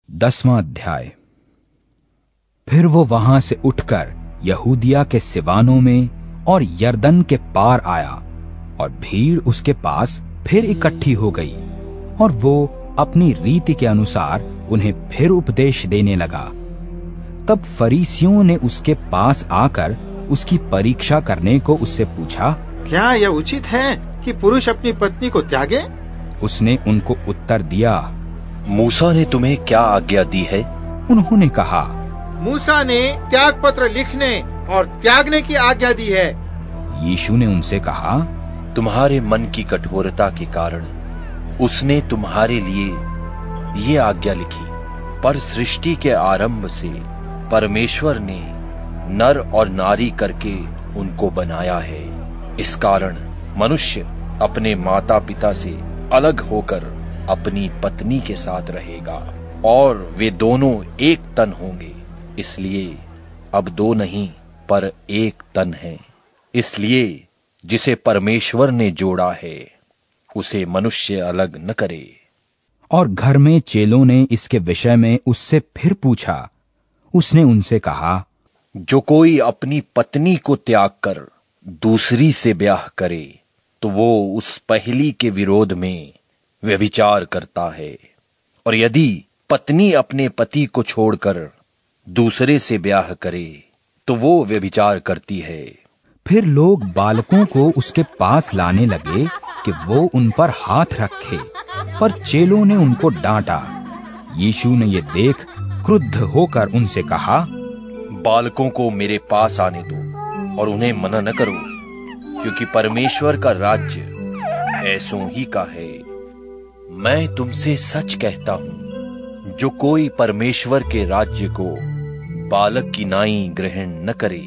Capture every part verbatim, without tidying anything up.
दसवां अध्याय। फिर वो वहां से उठकर यहूदिया के सिवानों में और यरदन के पार आया, और भीड़ उसके पास फिर इकट्ठी हो गई, और वो अपनी रीति के अनुसार उन्हें फिर उपदेश देने लगा। तब फरीसियों ने उसके पास आकर उसकी परीक्षा करने को उससे पूछा, क्या यह उचित है कि पुरुष अपनी पत्नी को त्यागे? उसने उनको उत्तर दिया, मूसा ने तुम्हें क्या आज्ञा दी है? उन्होंने कहा, मूसा ने त्याग पत्र लिखने और त्यागने की आज्ञा दी है। यीशु ने उनसे कहा, तुम्हारे मन की कठोरता के कारण उसने तुम्हारे लिए ये आज्ञा लिखी, पर सृष्टि के आरंभ से परमेश्वर ने नर और नारी करके उनको बनाया है। इस कारण मनुष्य अपने माता पिता से अलग होकर अपनी पत्नी के साथ रहेगा, और वे दोनों एक तन होंगे। इसलिए अब दो नहीं पर एक तन है। इसलिए जिसे परमेश्वर ने जोड़ा है उसे मनुष्य अलग न करे। और घर में चेलों ने इसके विषय में उससे फिर पूछा। उसने उनसे कहा, जो कोई अपनी पत्नी को त्याग कर दूसरी से ब्याह करे तो वो उस पहली के विरोध में व्यभिचार करता है, और यदि पत्नी अपने पति को छोड़कर दूसरे से ब्याह करे तो वो व्यभिचार करती है। फिर लोग बालकों को उसके पास लाने लगे कि वो उन पर हाथ रखे, पर चेलों ने उनको डांटा। यीशु ने ये देख क्रुद्ध होकर उनसे कहा, बालकों को मेरे पास आने दो और उन्हें मना न करो, क्योंकि परमेश्वर का राज्य ऐसों ही का है। मैं तुमसे सच कहता हूं, जो कोई परमेश्वर के राज्य को बालक की नाई ग्रहण न करे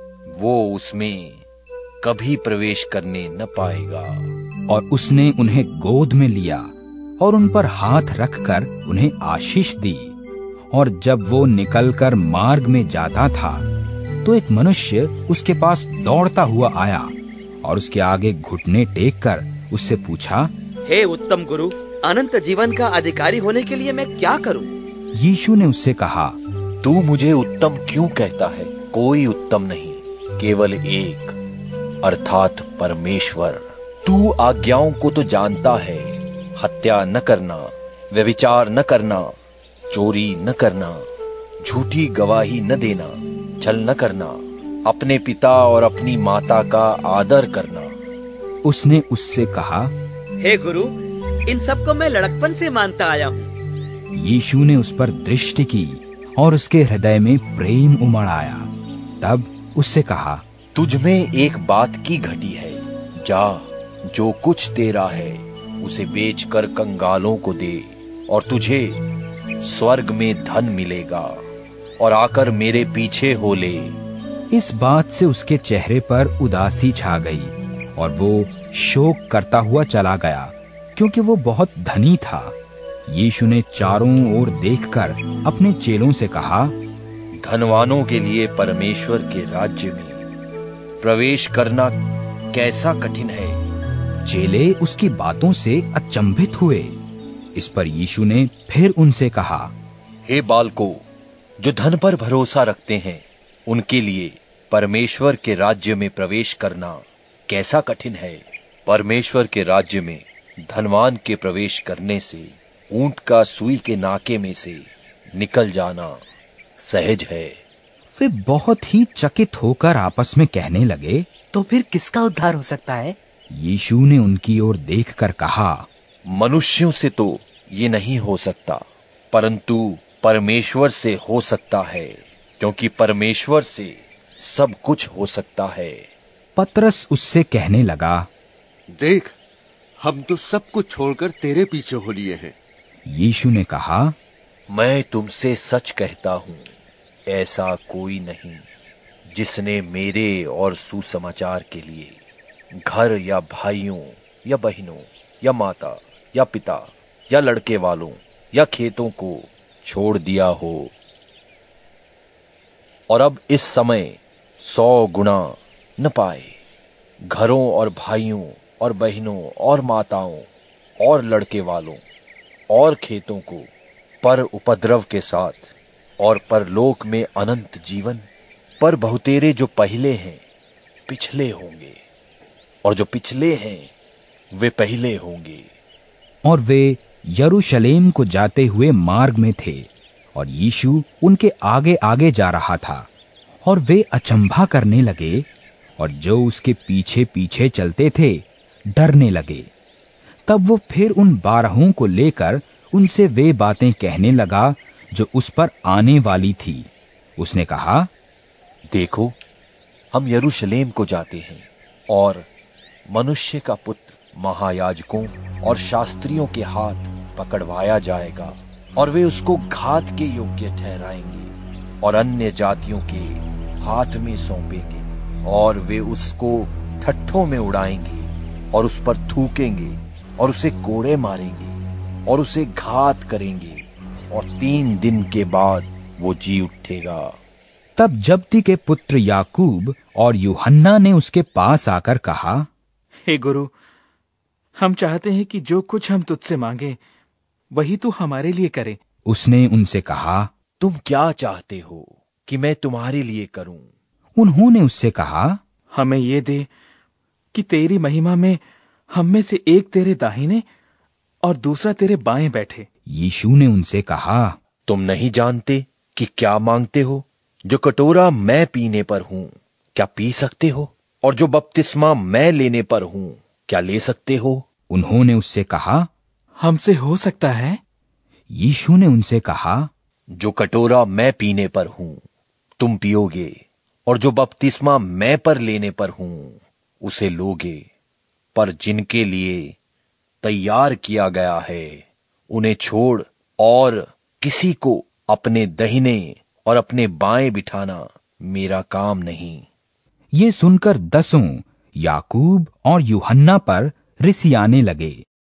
वो उसमें कभी प्रवेश करने न पाएगा। और उसने उन्हें गोद में लिया और उन पर हाथ रखकर उन्हें आशीष दी। और जब वो निकलकर मार्ग में जाता था तो एक मनुष्य उसके पास दौड़ता हुआ आया और उसके आगे घुटने टेक कर उससे पूछा, हे उत्तम गुरु, अनंत जीवन का अधिकारी होने के लिए मैं क्या करूं? यीशु ने उससे कहा, तू मुझे उत्तम क्यों कहता है? कोई उत्तम नहीं, केवल एक, अर्थात परमेश्वर। तू आज्ञाओं को तो जानता है, हत्या न करना, व्यभिचार न करना, चोरी न करना, झूठी गवाही न देना, छल न करना, अपने पिता और अपनी माता का आदर करना। उसने उससे कहा, हे गुरु, इन सब को मैं लड़कपन से मानता आया हूँ। यीशु ने उस पर दृष्टि की और उसके हृदय में प्रेम उमड़ आया। तब उससे कहा, तुझ में एक बात की घटी है, जा, जो कुछ तेरा है उसे बेचकर कंगालों को दे, और तुझे स्वर्ग में धन मिलेगा, और आकर मेरे पीछे हो ले। इस बात से उसके चेहरे पर उदासी छा गई और वो शोक करता हुआ चला गया, क्योंकि वो बहुत धनी था। यीशु ने चारों ओर देखकर अपने चेलों से कहा, धनवानों के लिए परमेश्वर के राज्य में प्रवेश करना कैसा कठिन है। चेले उसकी बातों से अचंभित हुए। इस पर यीशु ने फिर उनसे कहा, हे बालकों, जो धन पर भरोसा रखते हैं उनके लिए परमेश्वर के राज्य में प्रवेश करना कैसा कठिन है। परमेश्वर के राज्य में धनवान के प्रवेश करने से ऊंट का सुई के नाके में से निकल जाना सहज है। वे बहुत ही चकित होकर आपस में कहने लगे, तो फिर किसका उद्धार हो सकता है? यीशु ने उनकी ओर देखकर कहा, मनुष्यों से तो ये नहीं हो सकता, परंतु परमेश्वर से हो सकता है, क्योंकि परमेश्वर से सब कुछ हो सकता है। पतरस उससे कहने लगा, देख, हम तो सब कुछ छोड़कर तेरे पीछे हो लिए हैं। यीशु ने कहा, मैं तुमसे सच कहता हूं, ऐसा कोई नहीं जिसने मेरे और सुसमाचार के लिए घर या भाइयों या बहनों या माता या पिता या लड़के वालों या खेतों को छोड़ दिया हो, और अब इस समय सौ गुना न पाए, घरों और भाइयों और बहनों और माताओं और लड़के वालों और खेतों को पर उपद्रव के साथ और परलोक में अनंत जीवन। पर बहुतेरे जो पहले हैं पिछले होंगे, और जो पिछले हैं वे पहले होंगे। और वे यरूशलेम को जाते हुए मार्ग में थे, और यीशु उनके आगे आगे जा रहा था। और वे अचंभा करने लगे, और जो उसके पीछे पीछे चलते थे डरने लगे। तब वो फिर उन बारहों को लेकर उनसे वे बातें कहने लगा जो उस पर आने वाली थी। उसने कहा, देखो, हम यरूशलेम को जाते हैं, और मनुष्य का पुत्र महायाजकों और शास्त्रियों के हाथ पकड़वाया जाएगा, और वे उसको घात के योग्य ठहराएंगे और अन्य जातियों के हाथ में सौंपेंगे, और वे उसको ठट्ठों में उड़ाएंगे और उस पर थूकेंगे और उसे कोड़े मारेंगे और उसे घात करेंगे, और तीन दिन के बाद वो जी उठेगा। तब जब्दी के पुत्र याकूब और यूहन्ना ने उसके पास आकर कहा, हे गुरु, हम चाहते हैं कि जो कुछ हम तुझसे मांगे वही तू हमारे लिए करे। उसने उनसे कहा, तुम क्या चाहते हो कि मैं तुम्हारे लिए करूं? उन्होंने उससे कहा, हमें ये दे कि तेरी महिमा में हम में से एक तेरे दाहिने और दूसरा तेरे बाएं बैठे। यीशु ने उनसे कहा, तुम नहीं जानते कि क्या मांगते हो? जो कटोरा मैं पीने पर हूं क्या पी सकते हो? और जो बपतिस्मा मैं लेने पर हूं क्या ले सकते हो? उन्होंने उससे कहा, हमसे हो सकता है। यीशु ने उनसे कहा, जो कटोरा मैं पीने पर हूं तुम पियोगे, और जो बपतिस्मा मैं पर लेने पर हूं उसे लोगे। पर जिनके लिए तैयार किया गया है उन्हें छोड़ और किसी को अपने दाहिने और अपने बाएं बिठाना मेरा काम नहीं। ये सुनकर दसों याकूब और यूहन्ना पर रिसियाने लगे।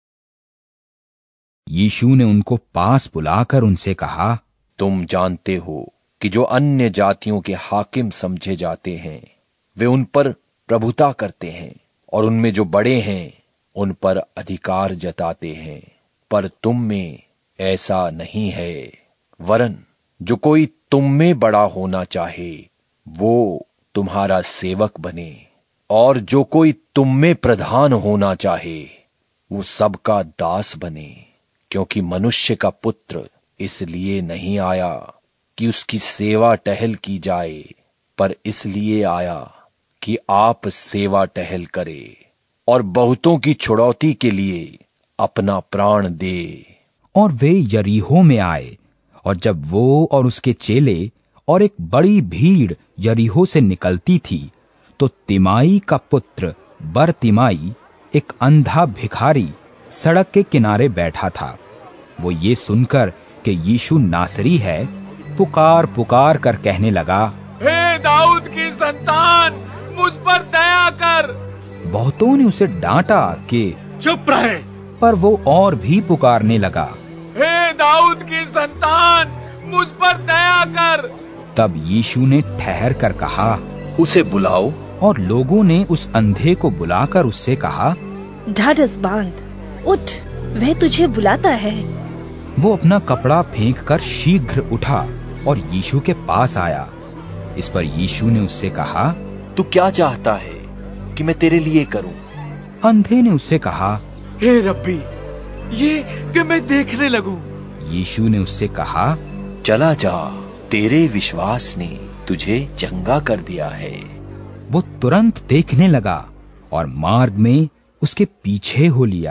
यीशु ने उनको पास बुलाकर उनसे कहा, तुम जानते हो कि जो अन्य जातियों के हाकिम समझे जाते हैं वे उन पर प्रभुता करते हैं, और उनमें जो बड़े हैं उन पर अधिकार जताते हैं। पर तुम में ऐसा नहीं है, वरन जो कोई तुम में बड़ा होना चाहे वो तुम्हारा सेवक बने, और जो कोई तुम में प्रधान होना चाहे वो सबका दास बने। क्योंकि मनुष्य का पुत्र इसलिए नहीं आया कि उसकी सेवा टहल की जाए, पर इसलिए आया कि आप सेवा टहल करे और बहुतों की छुड़ौती के लिए अपना प्राण दे। और वे यरीहो में आए, और जब वो और उसके चेले और एक बड़ी भीड़ यरीहो से निकलती थी, तो तिमाई का पुत्र बरतिमाई, एक अंधा भिखारी, सड़क के किनारे बैठा था। वो ये सुनकर कि यीशु नासरी है, पुकार पुकार कर कहने लगा, हे दाऊद की संतान, मुझ पर दया कर। बहुतों ने उसे डांटा कि चुप रहे, पर वो और भी पुकारने लगा, हे दाऊद की संतान, मुझ पर दया कर। तब यीशु ने ठहर कर कहा, उसे बुलाओ। और लोगों ने उस अंधे को बुलाकर उससे कहा, ढाढ़स बांध, उठ, वह तुझे बुलाता है। वो अपना कपड़ा फेंककर शीघ्र उठा और यीशु के पास आया। इस पर यीशु ने उससे कहा, तू क्या चाहता है कि मैं तेरे लिए करूं? अंधे ने उससे कहा, हे रब्बी, ये कि मैं देखने लगूं। यीशु ने उससे कहा, चला जा, तेरे विश्वास ने तुझे चंगा कर दिया है। वो तुरंत देखने लगा और मार्ग में उसके पीछे हो लिया।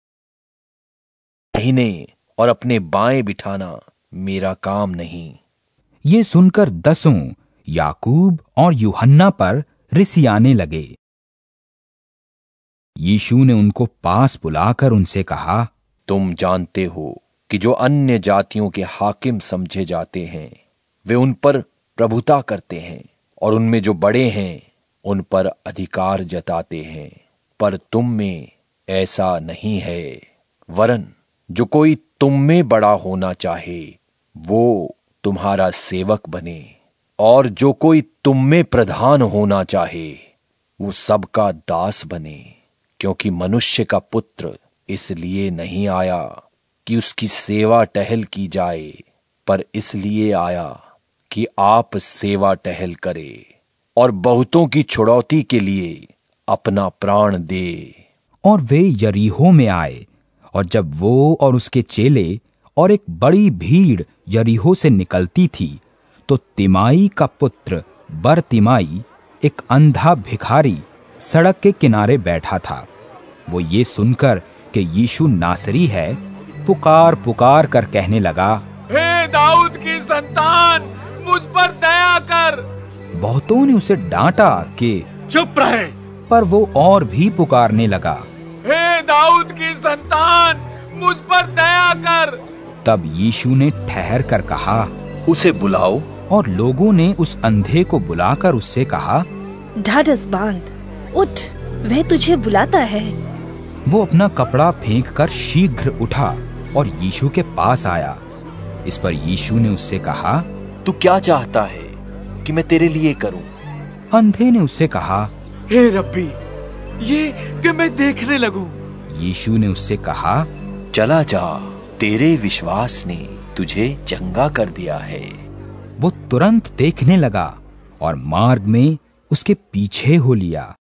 दाहिने और अपने बाएं बिठाना मेरा काम नहीं। ये सुनकर दसों याकूब और यूहन्ना पर रिसियाने लगे। यीशु ने उनको पास बुलाकर उनसे कहा, तुम जानते हो कि जो अन्य जातियों के हाकिम समझे जाते हैं वे उन पर प्रभुता करते हैं, और उनमें जो बड़े हैं उन पर अधिकार जताते हैं। पर तुम में ऐसा नहीं है, वरन जो कोई तुम में बड़ा होना चाहे वो तुम्हारा सेवक बने, और जो कोई तुम में प्रधान होना चाहे वो सबका दास बने। क्योंकि मनुष्य का पुत्र इसलिए नहीं आया कि उसकी सेवा टहल की जाए, पर इसलिए आया कि आप सेवा टहल करे और बहुतों की छुड़ौती के लिए अपना प्राण दे। और वे यरीहो में आए, और जब वो और उसके चेले और एक बड़ी भीड़ यरीहो से निकलती थी, तो तिमाई का पुत्र बरतिमाई, एक अंधा भिखारी, सड़क के किनारे बैठा था। वो ये सुनकर कि यीशु नासरी है, पुकार पुकार कर कहने लगा, हे दाऊद की संतान, मुझ पर दया कर। बहुतों ने उसे डांटा कि चुप रहे, पर वो और भी पुकारने लगा, हे दाऊद की संतान, मुझ पर दया कर। तब यीशु ने ठहर कर कहा, उसे बुलाओ। और लोगों ने उस अंधे को बुलाकर उससे कहा, ढाढ़स बांध, उठ, वह तुझे बुलाता है। वो अपना कपड़ा फेंककर शीघ्र उठा और यीशु के पास आया। इस पर यीशु ने उससे कहा, तू क्या चाहता है कि मैं तेरे लिए करूं? अंधे ने उससे कहा, हे रब्बी, ये कि मैं देखने लगूं। यीशु ने उससे कहा, चला जा, तेरे विश्वास ने तुझे चंगा कर दिया है। वो तुरंत देखने लगा और मार्ग में उसके पीछे हो लिया।